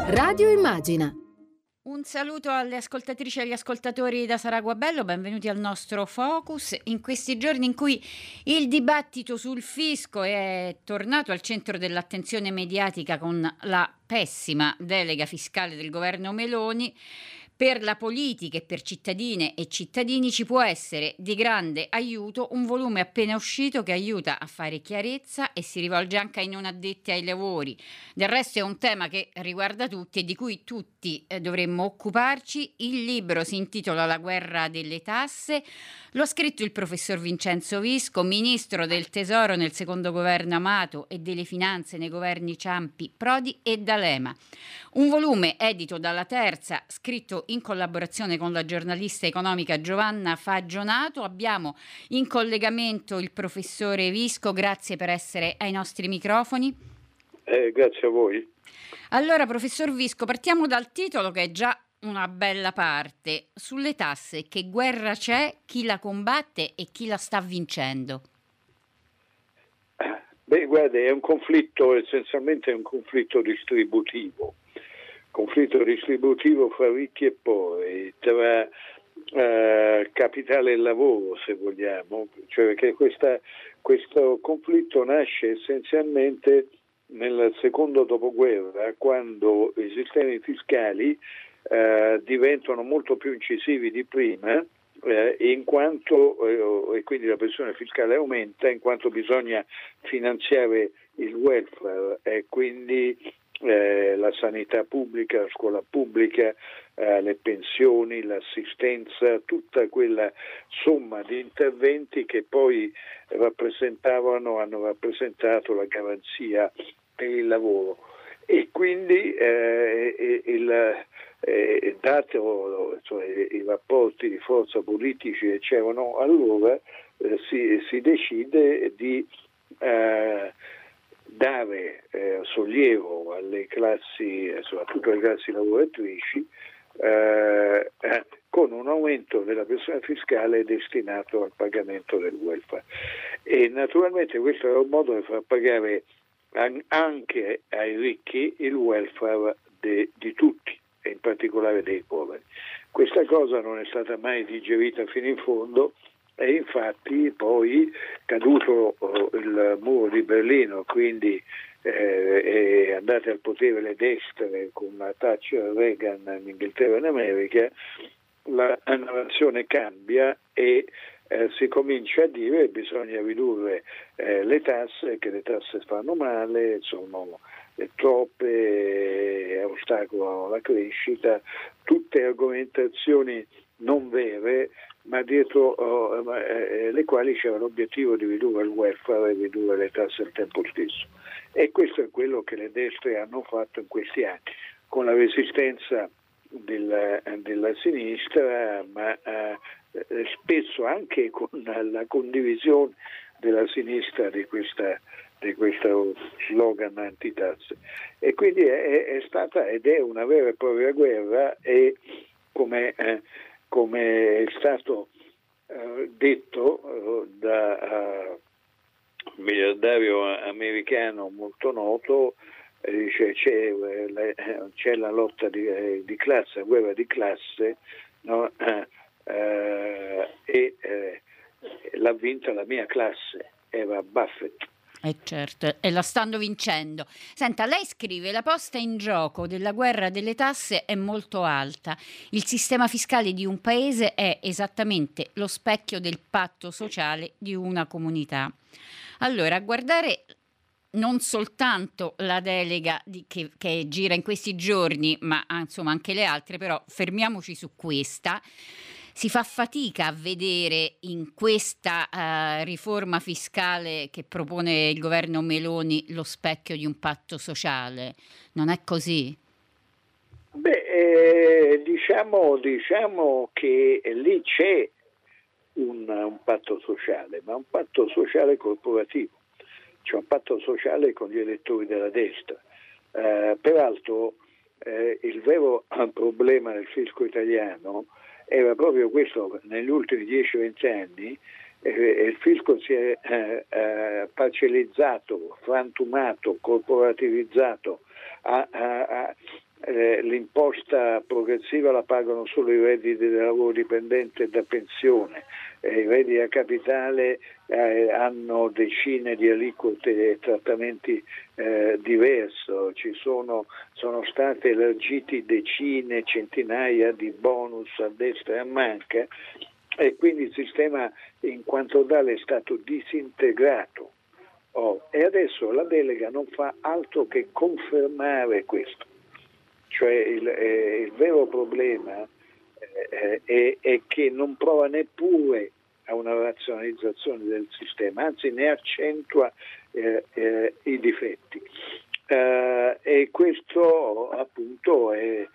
Radio Immagina. Un saluto alle ascoltatrici e agli ascoltatori da Sara Guabello, benvenuti al nostro Focus. In questi giorni in cui il dibattito sul fisco è tornato al centro dell'attenzione mediatica con la pessima delega fiscale del governo Meloni, per la politica e per cittadine e cittadini ci può essere di grande aiuto un volume appena uscito che aiuta a fare chiarezza e si rivolge anche ai non addetti ai lavori. Del resto è un tema che riguarda tutti e di cui tutti dovremmo occuparci. Il libro si intitola La guerra delle tasse, lo ha scritto il professor Vincenzo Visco, ministro del Tesoro nel secondo governo Amato e delle finanze nei governi Ciampi, Prodi e D'Alema. Un volume edito dalla Terza, scritto in collaborazione con la giornalista economica Giovanna Fagionato. Abbiamo in collegamento il professore Visco, grazie per essere ai nostri microfoni. Grazie a voi. Allora, professor Visco, partiamo dal titolo che è già una bella parte. Sulle tasse, che guerra c'è, chi la combatte e chi la sta vincendo? Beh, guarda, è un conflitto, essenzialmente è un conflitto distributivo fra ricchi e poveri, tra capitale e lavoro, se vogliamo, cioè che questo conflitto nasce essenzialmente nel secondo dopoguerra, quando i sistemi fiscali diventano molto più incisivi di prima, in quanto e quindi la pressione fiscale aumenta, in quanto bisogna finanziare il welfare e quindi la sanità pubblica, la scuola pubblica, le pensioni, l'assistenza, tutta quella somma di interventi che poi hanno rappresentato la garanzia per il lavoro. E quindi dato i rapporti di forza politici che c'erano allora, si decide di dare sollievo alle classi, soprattutto alle classi lavoratrici, con un aumento della pressione fiscale destinato al pagamento del welfare. E naturalmente questo era un modo per far pagare anche ai ricchi il welfare di tutti, e in particolare dei poveri. Questa cosa non è stata mai digerita fino in fondo, e infatti poi, caduto il muro di Berlino, quindi andate al potere le destre con la Thatcher, Reagan in Inghilterra e in America, la narrazione cambia e si comincia a dire che bisogna ridurre le tasse, che le tasse fanno male, sono troppe, ostacolano la crescita, tutte argomentazioni non vere, ma dietro le quali c'era l'obiettivo di ridurre il welfare e ridurre le tasse al tempo stesso. E questo è quello che le destre hanno fatto in questi anni, con la resistenza della sinistra, ma spesso anche con la condivisione della sinistra di questo slogan antitasse. E quindi è stata ed è una vera e propria guerra, e come è stato detto da un miliardario americano molto noto, dice c'è la lotta di classe, la guerra di classe, no? L'ha vinta la mia classe, era Buffett. Certo, e la stanno vincendo. Senta, lei scrive: la posta in gioco della guerra delle tasse è molto alta. Il sistema fiscale di un paese è esattamente lo specchio del patto sociale di una comunità. Allora, a guardare non soltanto la delega che gira in questi giorni, ma insomma anche le altre, però fermiamoci su questa. Si fa fatica a vedere in questa riforma fiscale che propone il governo Meloni lo specchio di un patto sociale. Non è così? Beh, diciamo che lì c'è un patto sociale, ma un patto sociale corporativo, cioè un patto sociale con gli elettori della destra. Peraltro il vero problema del fisco italiano era proprio questo: negli ultimi 10-20 anni il fisco si è parcellizzato, frantumato, corporativizzato, l'imposta progressiva la pagano solo i redditi da lavoro dipendente e da pensione, i redditi a capitale hanno decine di aliquote e trattamenti diversi, sono state elargiti decine, centinaia di bonus a destra e a manca, e quindi il sistema in quanto tale è stato disintegrato. E adesso la delega non fa altro che confermare questo. Cioè il vero problema è che non prova neppure a una razionalizzazione del sistema, anzi ne accentua i difetti. E questo appunto è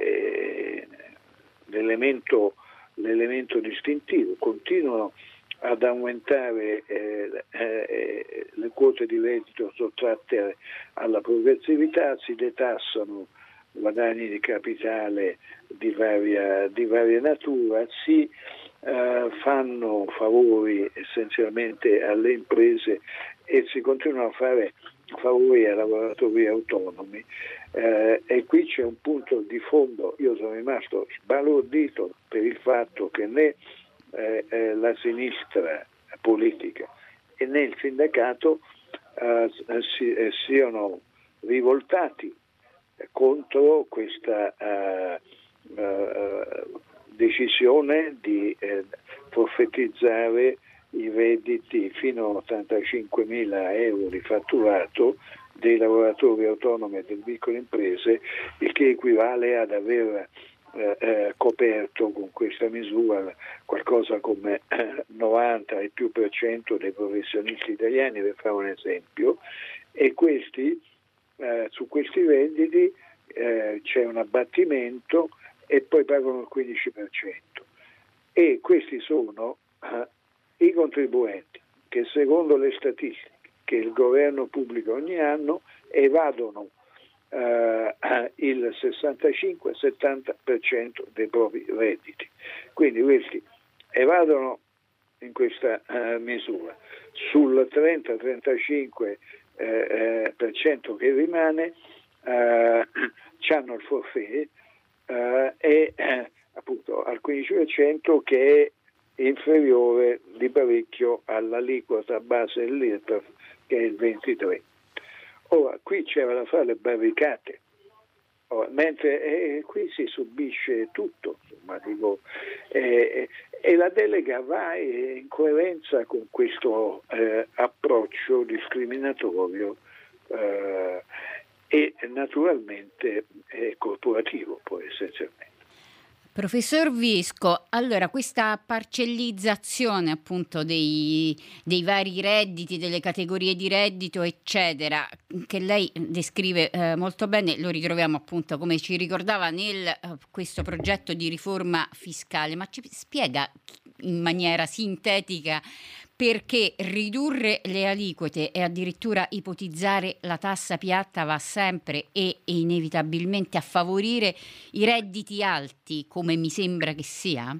l'elemento distintivo. Continuano ad aumentare le quote di reddito sottratte alla progressività, si detassano guadagni di capitale di varia natura, si fanno favori essenzialmente alle imprese e si continuano a fare favori ai lavoratori autonomi, e qui c'è un punto di fondo. Io sono rimasto sbalordito per il fatto che né la sinistra politica e né il sindacato siano rivoltati contro questa decisione di forfettizzare i redditi fino a 85.000 euro di fatturato dei lavoratori autonomi e delle piccole imprese, il che equivale ad aver coperto con questa misura qualcosa come 90 e più per cento dei professionisti italiani, per fare un esempio, e questi su questi redditi c'è un abbattimento e poi pagano il 15%, e questi sono i contribuenti che secondo le statistiche che il governo pubblica ogni anno evadono il 65-70% dei propri redditi. Quindi questi evadono in questa misura. Sul 30-35% che rimane hanno il forfait e appunto al 15% che è inferiore di parecchio all'aliquota base dell'IRPEF, che è il 23%. Ora, qui c'era da fare le barricate, mentre qui si subisce tutto, insomma, dico, e la delega va in coerenza con questo approccio discriminatorio e naturalmente corporativo, poi essenzialmente. Professor Visco, allora questa parcellizzazione appunto dei vari redditi, delle categorie di reddito eccetera, che lei descrive molto bene, lo ritroviamo appunto come ci ricordava nel questo progetto di riforma fiscale, ma ci spiega in maniera sintetica perché ridurre le aliquote e addirittura ipotizzare la tassa piatta va sempre e inevitabilmente a favorire i redditi alti, come mi sembra che sia?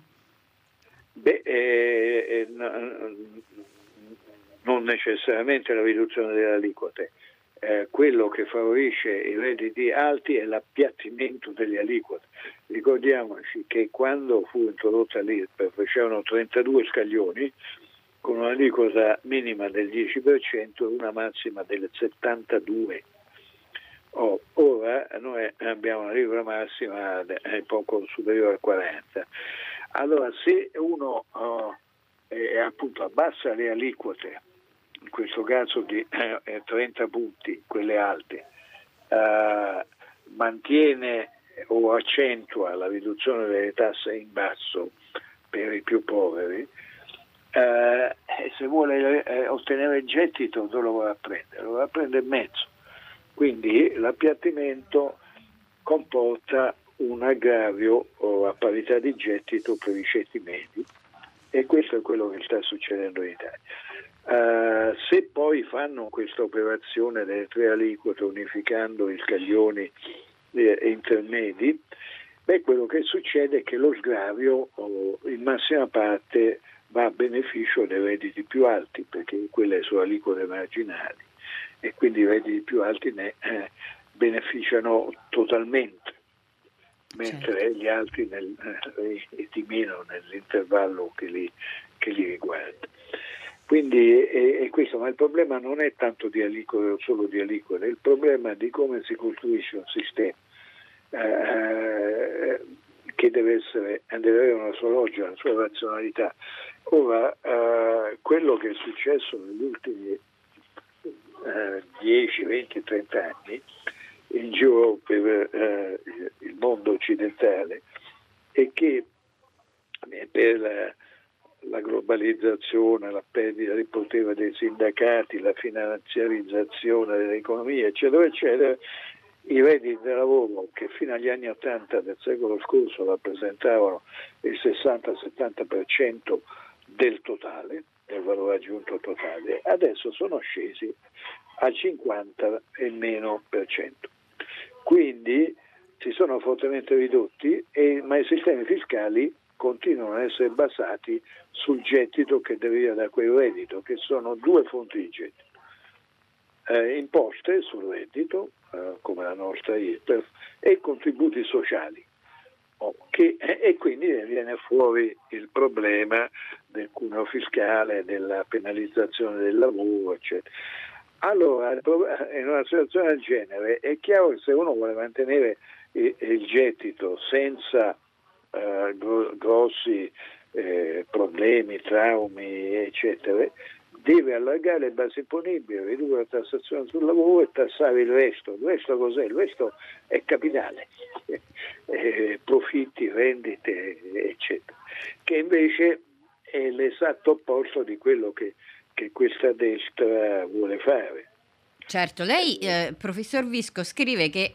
Non necessariamente la riduzione delle aliquote. Quello che favorisce i redditi alti è l'appiattimento delle aliquote. Ricordiamoci che quando fu introdotta l'IRPEF c'erano 32 scaglioni con un'aliquota minima del 10% e una massima del 72%. Ora noi abbiamo un'aliquota massima poco superiore al 40%. Allora se uno appunto abbassa le aliquote, in questo caso di 30 punti, quelle alte, mantiene o accentua la riduzione delle tasse in basso per i più poveri, se vuole ottenere il gettito dove lo va a prendere? Lo va a prendere in mezzo. Quindi l'appiattimento comporta un aggravio a parità di gettito per i ceti medi, e questo è quello che sta succedendo in Italia. Se poi fanno questa operazione delle 3 aliquote unificando i scaglioni intermedi, quello che succede è che lo sgravio in massima parte va a beneficio dei redditi più alti, perché quelle sono aliquote marginali e quindi i redditi più alti ne beneficiano totalmente. mentre certo. gli altri di meno nell'intervallo che li riguarda. Quindi è questo, ma il problema non è tanto di aliquote o solo di aliquote, è il problema di come si costruisce un sistema che deve avere una sua logica, una sua razionalità. Ora, quello che è successo negli ultimi 10, 20, 30 anni in giro per il mondo occidentale è che per la globalizzazione, la perdita di potere dei sindacati, la finanziarizzazione dell'economia, eccetera, eccetera, i redditi da lavoro che fino agli anni 80 del secolo scorso rappresentavano il 60-70% del totale, del valore aggiunto totale, adesso sono scesi al 50 e meno per cento. Quindi si sono fortemente ridotti, ma i sistemi fiscali continuano ad essere basati sul gettito che deriva da quel reddito, che sono due fonti di gettito. Imposte sul reddito, come la nostra IRPEF, e contributi sociali. E quindi viene fuori il problema del cuneo fiscale, della penalizzazione del lavoro, eccetera. Allora, in una situazione del genere è chiaro che se uno vuole mantenere il gettito senza grossi problemi, traumi, eccetera, deve allargare le basi imponibili, ridurre la tassazione sul lavoro e tassare il resto. Il resto cos'è? Il resto è capitale, profitti, rendite, eccetera, che invece è l'esatto opposto di quello che questa destra vuole fare. Certo, lei, professor Visco, scrive che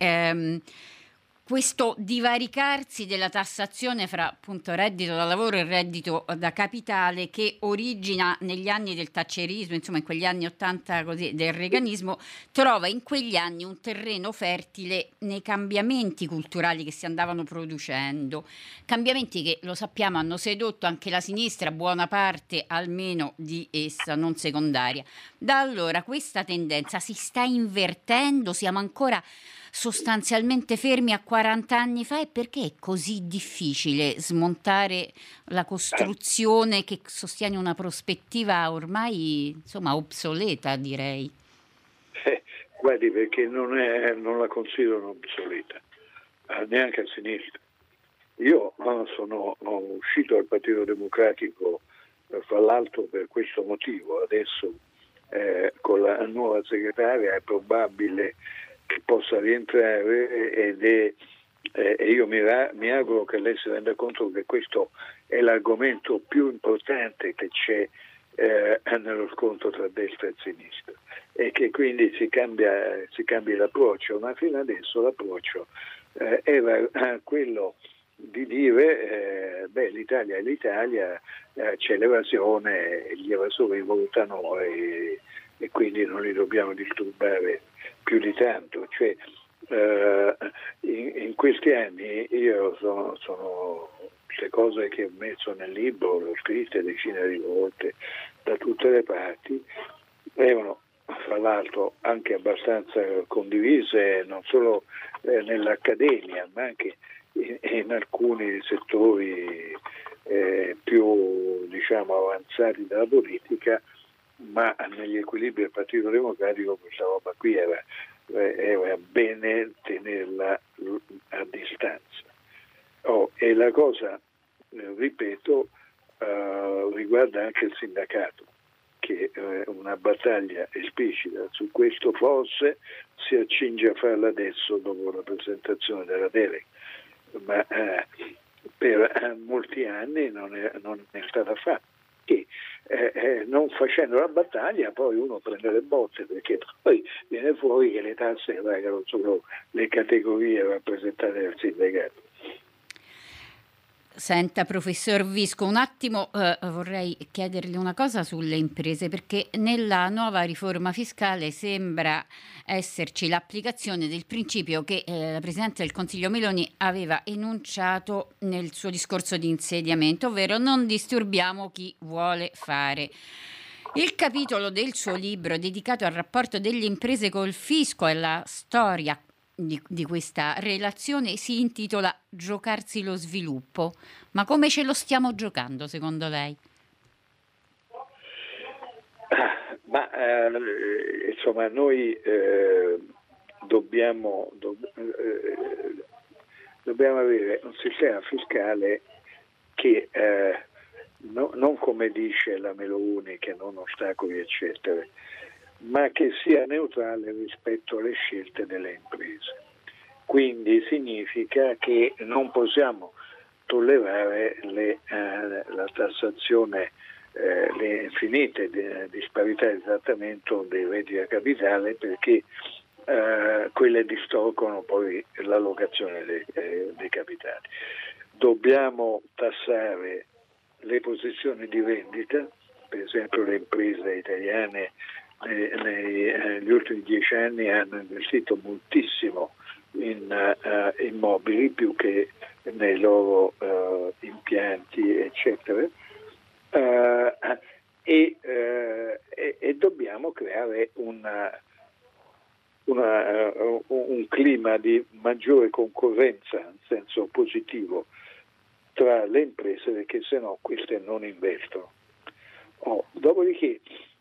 questo divaricarsi della tassazione fra appunto reddito da lavoro e reddito da capitale, che origina negli anni del thatcherismo, insomma in quegli anni 80 così, del reaganismo, trova in quegli anni un terreno fertile nei cambiamenti culturali che si andavano producendo, cambiamenti che, lo sappiamo, hanno sedotto anche la sinistra, buona parte almeno di essa, non secondaria. Da allora questa tendenza si sta invertendo, siamo ancora sostanzialmente fermi a 40 anni fa, e perché è così difficile smontare la costruzione che sostiene una prospettiva ormai, insomma, obsoleta, direi? Guardi, perché non la considerano obsoleta, neanche a sinistra. Io sono uscito dal Partito Democratico, fra l'altro per questo motivo. Adesso con la nuova segretaria è probabile che possa rientrare e io mi auguro che lei si renda conto che questo è l'argomento più importante che c'è nello scontro tra destra e sinistra, e che quindi si cambia l'approccio, ma fino adesso l'approccio era quello di dire l'Italia è l'Italia, c'è l'evasione, gli evasori votano e quindi non li dobbiamo disturbare più di tanto. Cioè, in questi anni io sono queste cose che ho messo nel libro, le ho scritte decine di volte da tutte le parti, erano fra l'altro anche abbastanza condivise non solo nell'accademia ma anche in alcuni settori più avanzati della politica, ma negli equilibri del Partito Democratico questa roba qui era bene tenerla a distanza. E la cosa, ripeto, riguarda anche il sindacato, che una battaglia esplicita su questo forse si accinge a farla adesso dopo la presentazione della delega, ma per molti anni non è stata fatta. Che non facendo la battaglia poi uno prende le botte, perché poi viene fuori che le tasse pagano solo le categorie rappresentate dal sindacato. Senta, professor Visco, un attimo vorrei chiedergli una cosa sulle imprese, perché nella nuova riforma fiscale sembra esserci l'applicazione del principio che la Presidente del Consiglio Meloni aveva enunciato nel suo discorso di insediamento, ovvero non disturbiamo chi vuole fare. Il capitolo del suo libro dedicato al rapporto delle imprese col fisco e la storia di questa relazione si intitola Giocarsi lo sviluppo. Ma come ce lo stiamo giocando, secondo lei? Insomma, noi dobbiamo avere un sistema fiscale che non come dice la Meloni, che non ostacoli eccetera, ma che sia neutrale rispetto alle scelte delle imprese. Quindi significa che non possiamo tollerare la tassazione, le infinite disparità di trattamento dei redditi a capitale, perché quelle distorcono poi l'allocazione dei capitali. Dobbiamo tassare le posizioni di vendita, per esempio le imprese italiane negli ultimi 10 anni hanno investito moltissimo in immobili più che nei loro impianti eccetera, e dobbiamo creare un clima di maggiore concorrenza in senso positivo tra le imprese, perché sennò queste non investono. Dopodiché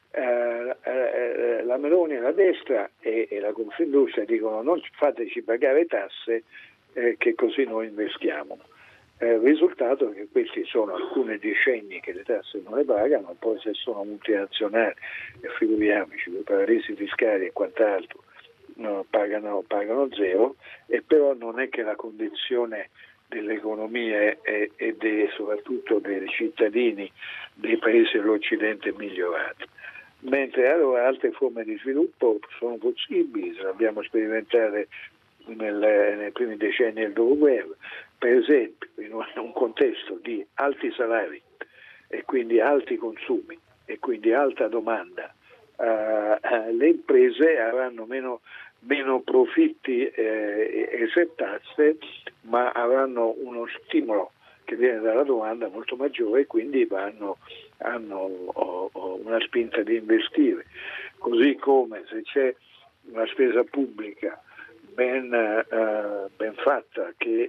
la Meloni e la destra e la Confindustria dicono non fateci pagare tasse, che così noi investiamo. Il risultato è che questi sono alcuni decenni che le tasse non le pagano, poi se sono multinazionali, figuriamoci, i paradisi fiscali e quant'altro, pagano zero, e però non è che la condizione dell'economia e soprattutto dei cittadini dei paesi dell'Occidente è migliorata. Mentre allora altre forme di sviluppo sono possibili, le abbiamo sperimentate nei primi decenni del dopoguerra, per esempio in un contesto di alti salari e quindi alti consumi e quindi alta domanda, le imprese avranno meno profitti e tasse, ma avranno uno stimolo che viene dalla domanda molto maggiore, e quindi hanno una spinta di investire. Così come se c'è una spesa pubblica ben fatta che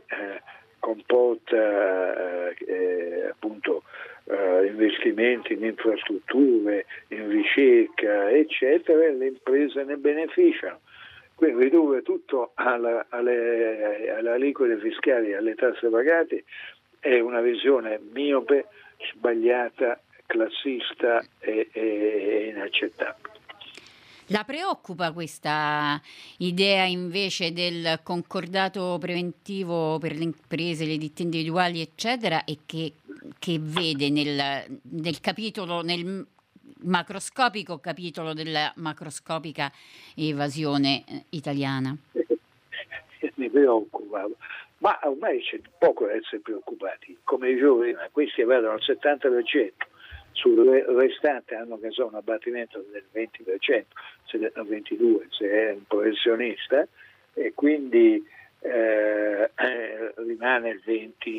comporta appunto investimenti in infrastrutture, in ricerca eccetera, le imprese ne beneficiano. Quindi ridurre tutto alle aliquote fiscali e alle tasse pagate è una visione miope, sbagliata, classista e inaccettabile. La preoccupa questa idea invece del concordato preventivo per le imprese, le ditte individuali, eccetera, e che vede nel capitolo, nel macroscopico capitolo della macroscopica evasione italiana? Mi preoccupa, ma ormai c'è poco da essere preoccupati. Come dicevo prima, questi evadono al 70%. Sul restante hanno un abbattimento del 20%, se del 22% se è un professionista, e quindi rimane il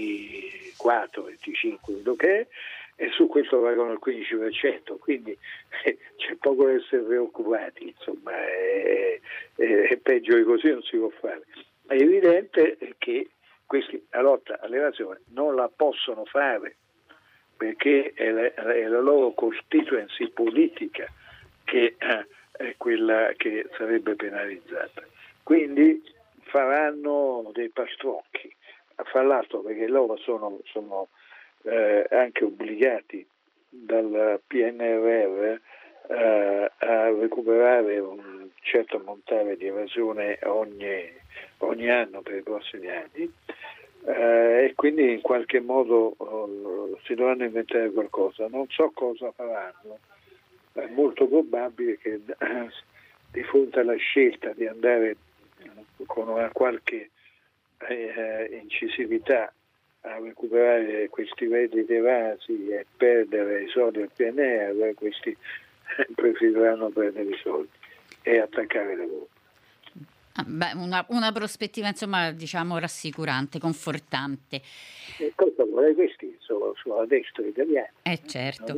24-25% quello che è, e su questo pagano il 15%, quindi c'è poco da essere preoccupati, insomma, è peggio di così non si può fare. È evidente che questi la lotta all'evasione non la possono fare, perché è la loro constituency politica che è quella che sarebbe penalizzata. Quindi faranno dei pastrocchi, fra l'altro perché loro sono anche obbligati dal PNRR a recuperare un certo ammontare di evasione ogni anno per i prossimi anni, e quindi in qualche modo si dovranno inventare qualcosa. Non so cosa faranno, è molto probabile che di fronte alla scelta di andare con una qualche incisività a recuperare questi redditi evasi e perdere i soldi del PNR, questi preferiranno prendere i soldi e attaccare l'Europa. Una prospettiva, insomma, diciamo rassicurante, confortante. Cosa vuole questi sulla destra italiana? Certo.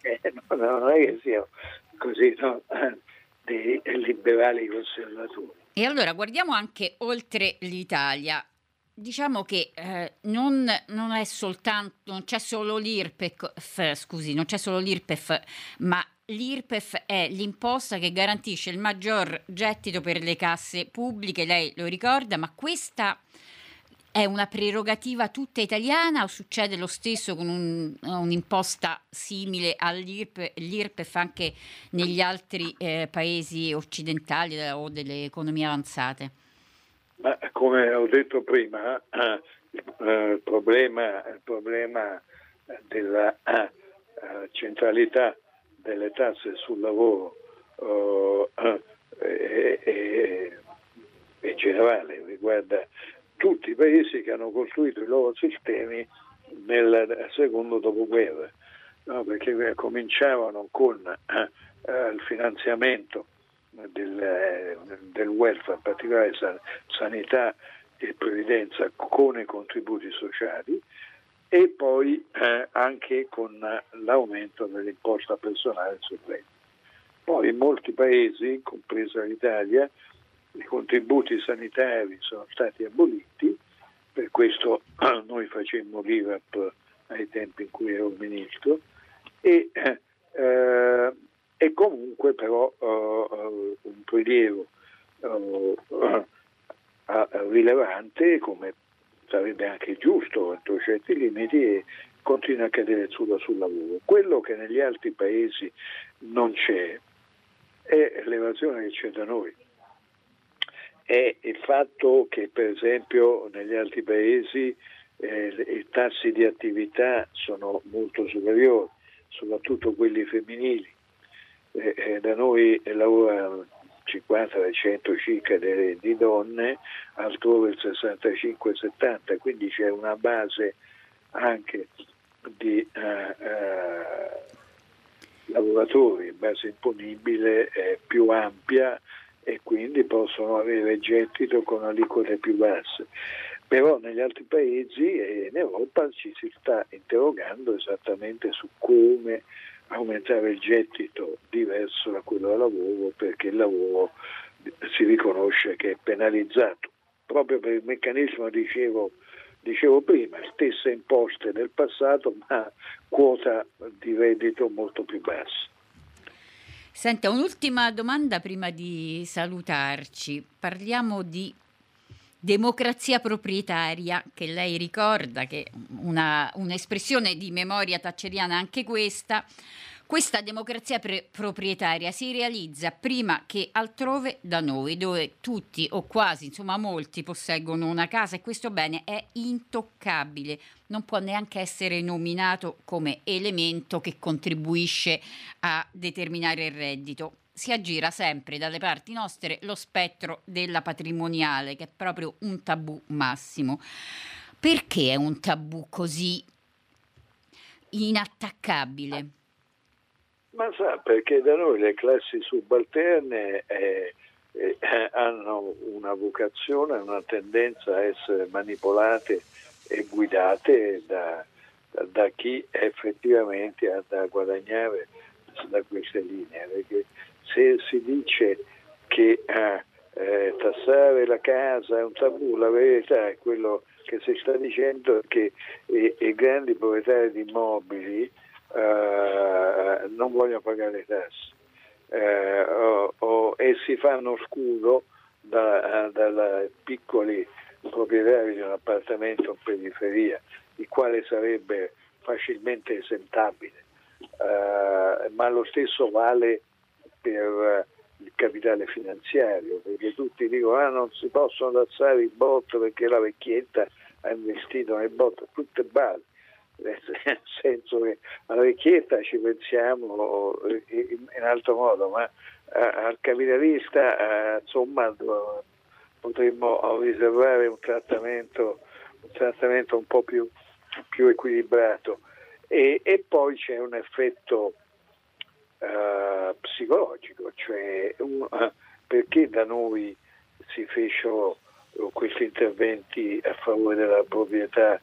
Non è che siano così, no? Dei liberali conservatori. E allora guardiamo anche oltre l'Italia. Diciamo che non è soltanto, non c'è solo l'IRPEF, scusi, non c'è solo l'IRPEF, ma l'IRPEF è l'imposta che garantisce il maggior gettito per le casse pubbliche, lei lo ricorda, ma questa è una prerogativa tutta italiana o succede lo stesso con un'imposta simile all'IRPEF anche negli altri paesi occidentali o delle economie avanzate? Ma come ho detto prima, il problema della centralità delle tasse sul lavoro è generale, riguarda tutti i paesi che hanno costruito i loro sistemi nel secondo dopoguerra, no? Perché cominciavano con il finanziamento del welfare, in particolare sanità e previdenza con i contributi sociali, e poi anche con l'aumento dell'imposta personale sul reddito. Poi in molti paesi, compresa l'Italia, i contributi sanitari sono stati aboliti, per questo noi facemmo l'IRAP ai tempi in cui ero ministro, e comunque però un prelievo rilevante, come sarebbe anche giusto entro certi limiti, e continua a cadere sul lavoro. Quello che negli altri paesi non c'è è l'evasione che c'è da noi. È il fatto che per esempio negli altri paesi i tassi di attività sono molto superiori, soprattutto quelli femminili. Da noi lavorano 50% circa di donne, altrove il 65-70%, quindi c'è una base anche di lavoratori, base imponibile più ampia, e quindi possono avere gettito con aliquote più basse. Però negli altri paesi e in Europa ci si sta interrogando esattamente su come aumentare il gettito diverso da quello da lavoro, perché il lavoro si riconosce che è penalizzato proprio per il meccanismo, dicevo prima, stesse imposte del passato, ma quota di reddito molto più bassa. Senta, un'ultima domanda prima di salutarci. Parliamo di democrazia proprietaria, che lei ricorda che è un'espressione di memoria thatcheriana anche questa. Questa democrazia proprietaria si realizza prima che altrove da noi, dove tutti o quasi, insomma molti, posseggono una casa, e questo bene è intoccabile, non può neanche essere nominato come elemento che contribuisce a determinare il reddito. Si aggira sempre dalle parti nostre lo spettro della patrimoniale, che è proprio un tabù massimo. Perché è un tabù così inattaccabile? Ma sa, perché da noi le classi subalterne hanno una vocazione, una tendenza a essere manipolate e guidate da chi effettivamente ha da guadagnare da queste linee, perché se si dice che tassare la casa è un tabù, la verità è quello che si sta dicendo, che i grandi proprietari di immobili non vogliono pagare le tasse e si fanno scudo dai piccoli proprietari di un appartamento in periferia, il quale sarebbe facilmente esentabile, ma lo stesso vale per il capitale finanziario, perché tutti dicono non si possono tassare i bot perché la vecchietta ha investito nei bot, tutte balle, nel senso che alla vecchietta ci pensiamo in altro modo, ma al capitalista insomma potremmo riservare un trattamento un po' più equilibrato, e poi c'è un effetto psicologico, cioè perché da noi si fecero questi interventi a favore della proprietà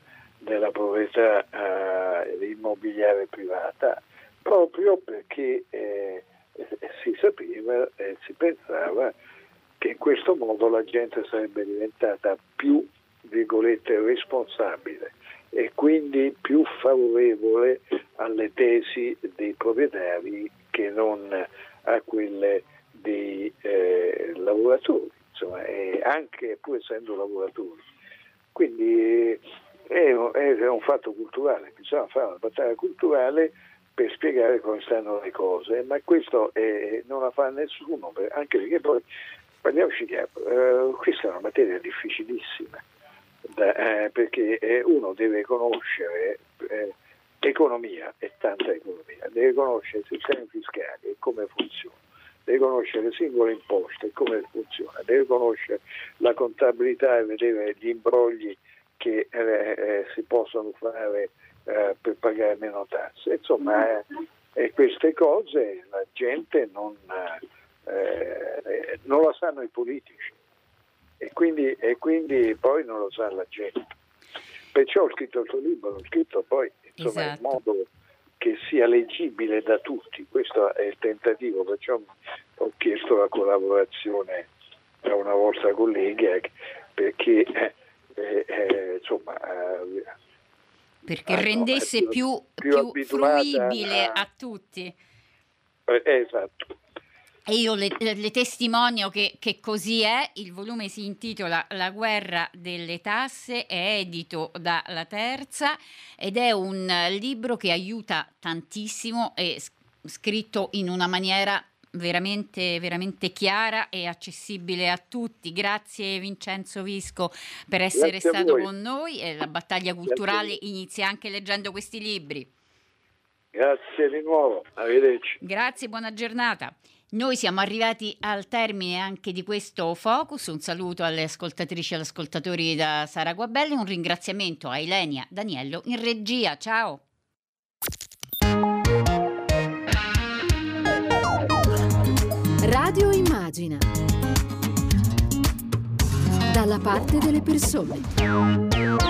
immobiliare privata, proprio perché si sapeva e si pensava che in questo modo la gente sarebbe diventata più, virgolette, responsabile e quindi più favorevole alle tesi dei proprietari che non a quelle dei lavoratori, insomma, anche pur essendo lavoratori. Quindi è un fatto culturale, bisogna fare una battaglia culturale per spiegare come stanno le cose, ma questo non la fa nessuno, anche perché poi, parliamoci chiaro, questa è una materia difficilissima, perché uno deve conoscere economia e tanta economia, deve conoscere il sistema fiscale e come funziona, deve conoscere le singole imposte e come funziona, deve conoscere la contabilità e vedere gli imbrogli che si possono fare per pagare meno tasse. Insomma, queste cose la gente non la sanno i politici e quindi poi non lo sa la gente. Perciò ho scritto il tuo libro, l'ho scritto poi insomma in modo che sia leggibile da tutti. Questo è il tentativo, perciò ho chiesto la collaborazione una vostra collega perché insomma perché rendesse più fruibile a tutti. Esatto. E io le testimonio che così è. Il volume si intitola La guerra delle tasse, è edito da La Terza ed è un libro che aiuta tantissimo, è scritto in una maniera veramente, veramente chiara e accessibile a tutti. Grazie Vincenzo Visco per essere stato con noi. La battaglia culturale inizia anche leggendo questi libri. Grazie di nuovo, arrivederci. Grazie, buona giornata. Noi siamo arrivati al termine anche di questo Focus. Un saluto alle ascoltatrici e agli ascoltatori da Sara Guabelli, un ringraziamento a Ilenia Daniello in regia. Ciao. Radio Immagina. Dalla parte delle persone.